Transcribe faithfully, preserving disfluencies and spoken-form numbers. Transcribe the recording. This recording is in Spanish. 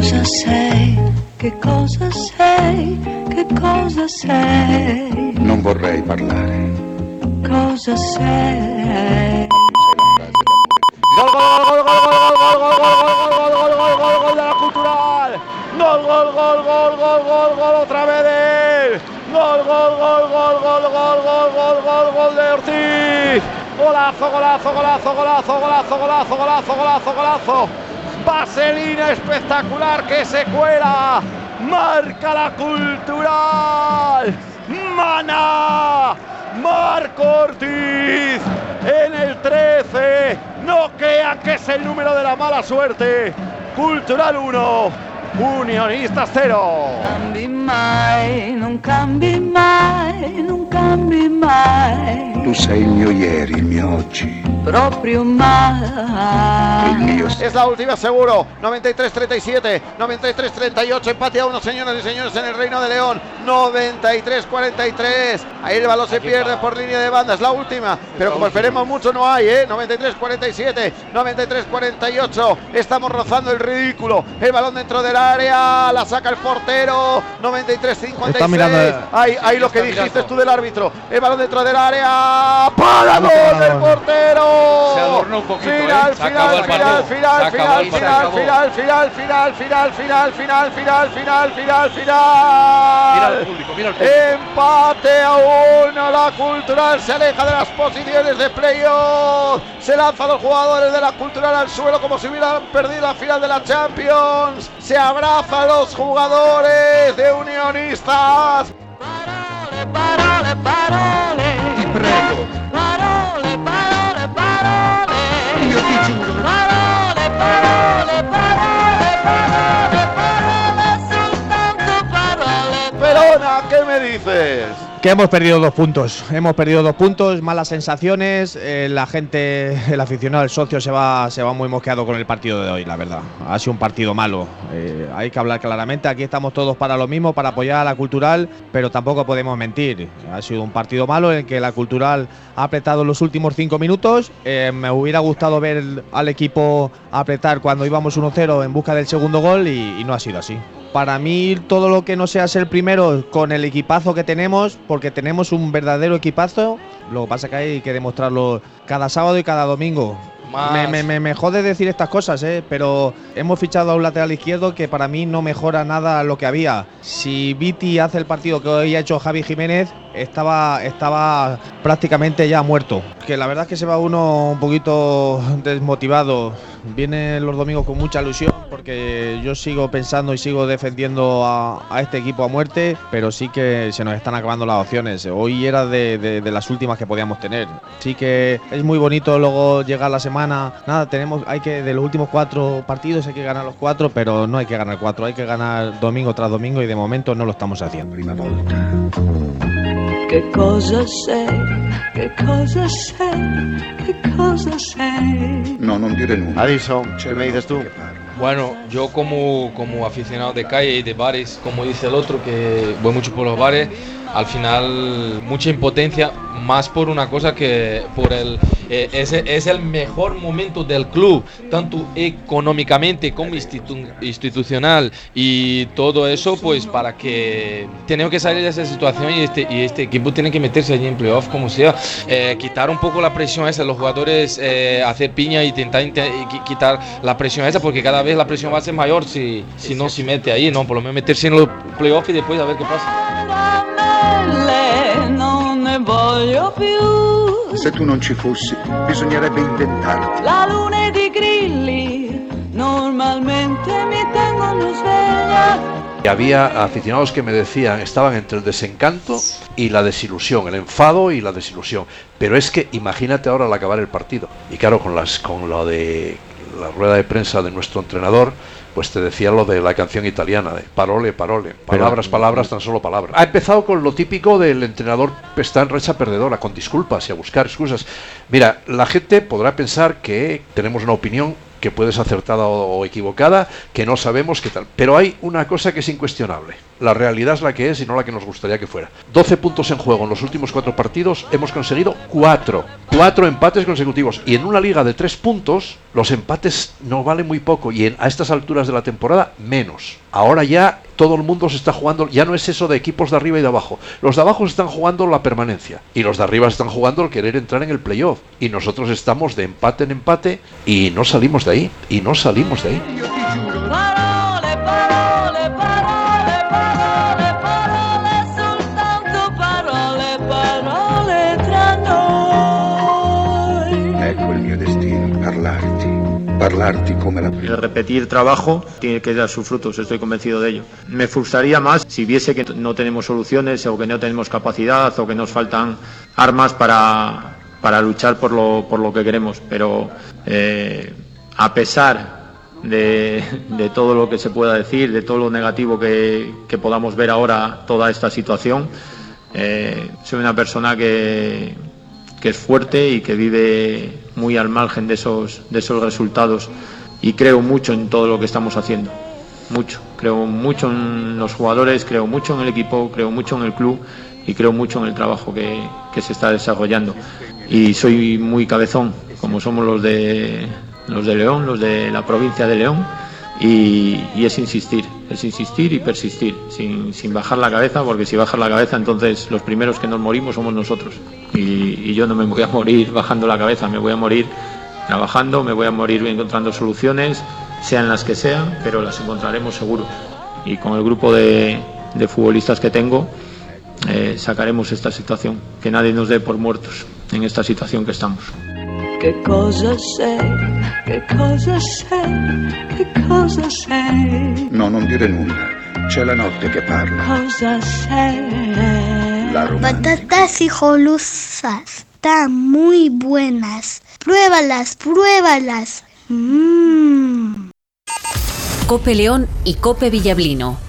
cosa sei, che cosa sei, che cosa sei? Non vorrei parlare. Cosa sei? Gol, gol, gol, gol, gol, gol, gol, gol, gol, gol, gol, gol de la Cultural. Gol, gol, gol, gol, gol, gol, gol otra vez de él. Gol, gol, gol, gol, gol, gol, gol, gol, gol, gol de Ortiz. Golazo, golazo, golazo, golazo, golazo, golazo, golazo, golazo, golazo. Vaselina espectacular que se cuela. Marca la Cultural. Mana. Marco Ortiz en el trece. No crean que es el número de la mala suerte. Cultural uno, Unionistas cero. Non cambi mai, non cambi mai, non cambi mai. Tu sei il mio ieri, il mio oggi. Proprio mai. Il mio. Es la última seguro. noventa y tres treinta y siete, noventa y tres treinta y ocho, empate a uno, señoras y señores, en el Reino de León. noventa y tres cuarenta y tres. Ahí el balón se pierde por línea de banda. Es la última, pero como esperemos mucho no hay, ¿eh? noventa y tres cuarenta y siete, noventa y tres cuarenta y ocho. Estamos rozando el ridículo. El balón dentro del área, la saca el portero. noventa y tres cincuenta y seis. Mirando, ahí, ahí lo que dijiste mirando. Tú del árbitro. El balón dentro del área. ¡Páralo del portero! Se adornó un poquito, final, ¿eh? Se final, el final, final, final, final, final, final, final, final, final, final, final, final, final, final, final. Mira al público, mira al público. Empate a uno, la Cultural se aleja de las posiciones de playoff. Se lanzan los jugadores de la Cultural al suelo como si hubieran perdido la final de la Champions. Se abrazan los jugadores de Unionistas. Parole, parole, parole. Ti prego. Parole, parole, parole. Io ti giuro. Parole, parole, parole, parole, parole, soltanto parole. Verona, ¿qué me dices? Que hemos perdido dos puntos, hemos perdido dos puntos, malas sensaciones, eh, la gente, el aficionado, el socio se va, se va muy mosqueado con el partido de hoy, la verdad. Ha sido un partido malo, eh, hay que hablar claramente, aquí estamos todos para lo mismo, para apoyar a la Cultural, pero tampoco podemos mentir. Ha sido un partido malo en el que la Cultural ha apretado los últimos cinco minutos, eh, me hubiera gustado ver al equipo apretar cuando íbamos uno cero en busca del segundo gol y, y no ha sido así. Para mí todo lo que no sea ser primero con el equipazo que tenemos, porque tenemos un verdadero equipazo, lo que pasa es que hay que demostrarlo cada sábado y cada domingo. Me, me, me, me jode decir estas cosas, ¿eh? Pero hemos fichado a un lateral izquierdo que para mí no mejora nada lo que había. Si Viti hace el partido que hoy ha hecho Javi Jiménez, estaba, estaba prácticamente ya muerto. Que la verdad es que se va uno un poquito desmotivado. Viene los domingos con mucha ilusión porque yo sigo pensando y sigo defendiendo a, a este equipo a muerte, pero sí que se nos están acabando las opciones. Hoy era de, de, de las últimas que podíamos tener. Sí que es muy bonito luego llegar la semana. Nada, tenemos, hay que de los últimos cuatro partidos hay que ganar los cuatro, pero no hay que ganar cuatro, hay que ganar domingo tras domingo y de momento no lo estamos haciendo. Prima volta. Che cosa sei? Che cosa sei? Che cosa sei? No, non dire nulla. Addison, ¿qué me dices tú? Bueno, yo como, como aficionado de calle y de bares, como dice el otro, que voy mucho por los bares, al final mucha impotencia, más por una cosa que por el eh, es, es el mejor momento del club, tanto económicamente como institu- institucional y todo eso, pues para que tenemos que salir de esa situación y este, y este equipo tiene que meterse allí en playoff como sea, eh, quitar un poco la presión esa, los jugadores eh, hacer piña y intentar int- quitar la presión esa, porque cada vez la presión va a ser mayor si, si no se mete ahí, ¿no? Por lo menos meterse en los playoffs y después a ver qué pasa. Non ne voglio più. Se tu non ci fossi, bisognerebbe inventarti. La luna di grilli normalmente mi tengono sveglia. Y había aficionados que me decían, estaban entre el desencanto y la desilusión, el enfado y la desilusión. Pero es que imagínate ahora al acabar el partido. Y claro, con las con lo de la rueda de prensa de nuestro entrenador, pues te decía lo de la canción italiana, de parole, parole, palabras, palabras, tan solo palabras. Ha empezado con lo típico del entrenador está en racha perdedora, con disculpas y a buscar excusas. Mira, la gente podrá pensar que tenemos una opinión que puede ser acertada o equivocada, que no sabemos qué tal, pero hay una cosa que es incuestionable. La realidad es la que es y no la que nos gustaría que fuera. doce puntos en juego en los últimos cuatro partidos, hemos conseguido cuatro. Cuatro empates consecutivos. Y en una liga de tres puntos, los empates no valen muy poco. Y en, a estas alturas de la temporada, menos. Ahora ya todo el mundo se está jugando, ya no es eso de equipos de arriba y de abajo. Los de abajo están jugando la permanencia. Y los de arriba están jugando el querer entrar en el playoff. Y nosotros estamos de empate en empate y no salimos de ahí. Y no salimos de ahí. Parole, parole, parole, parole, parole, soltanto parole, parole tra noi. Ecco il mio destino, parlarti. Parlarti come la El repetir trabajo tiene que dar sus frutos, estoy convencido de ello. Me frustraría más si viese que no tenemos soluciones o que no tenemos capacidad o que nos faltan armas para, para luchar por lo, por lo que queremos. Pero eh, a pesar de, de todo lo que se pueda decir, de todo lo negativo que, que podamos ver ahora toda esta situación, eh, soy una persona que... que es fuerte y que vive muy al margen de esos, de esos resultados, y creo mucho en todo lo que estamos haciendo, mucho, creo mucho en los jugadores, creo mucho en el equipo, creo mucho en el club y creo mucho en el trabajo que, que se está desarrollando, y soy muy cabezón, como somos los de, los de León, los de la provincia de León, y, y es insistir, es insistir y persistir, sin, sin bajar la cabeza, porque si bajas la cabeza entonces los primeros que nos morimos somos nosotros. Y, y yo no me voy a morir bajando la cabeza, me voy a morir trabajando, me voy a morir encontrando soluciones, sean las que sean, pero las encontraremos seguro. Y con el grupo de, de futbolistas que tengo, eh, sacaremos esta situación, que nadie nos dé por muertos en esta situación que estamos. Che cosa sei, che cosa sei, che cosa sei, No, non dire nulla. C'è la notte che parla. cosa sei. La romantica. Patatas hijolosas están muy buenas. Pruébalas, pruébalas. Mmm. Cope León y Cope Villablino.